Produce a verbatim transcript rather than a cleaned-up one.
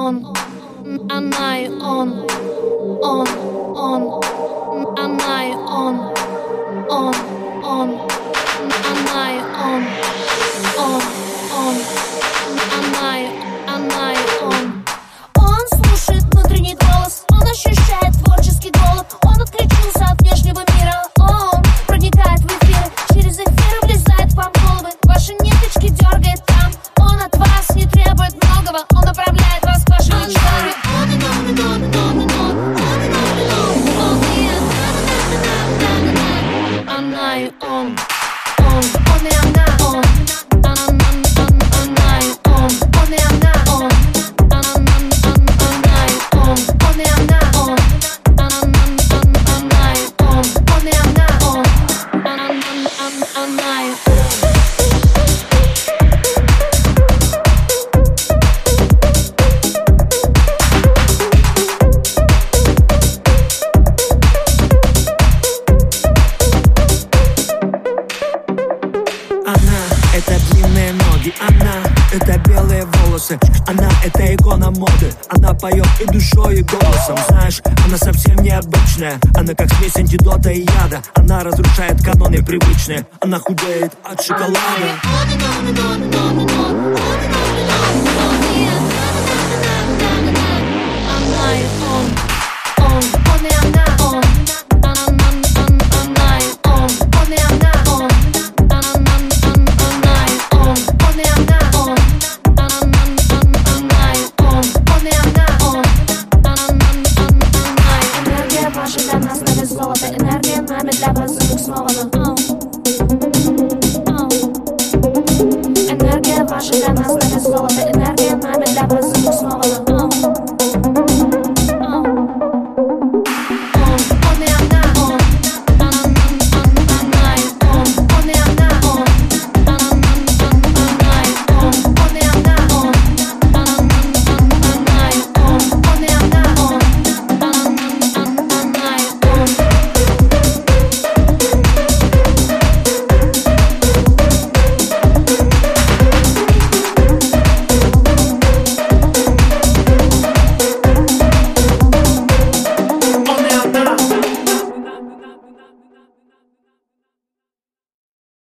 он, она и он, он, он, она и он, он, он, она и он, он, он, она и, она и он. Он слушает внутренний голос, он ощущает творческий голод, он отключился от внешнего мира, он проникает в эфиры, через эфиры влезает вам в головы, ваши ниточки дергает там, он от вас не требует многого, он направляет вас к вашей мечте. Он и он, и он, и он, и он, он и он, и он, он и она и он, он, он и она, он, она и он, он и она, он, она и он, он и она, он, она и он, он и она, он, она и он. Это длинные ноги, она — это белые волосы. Она — это икона моды. Она поет и душой, и голосом. Знаешь, она совсем необычная. Она как смесь антидота и яда. Она разрушает каноны привычные. Она худеет от шоколада.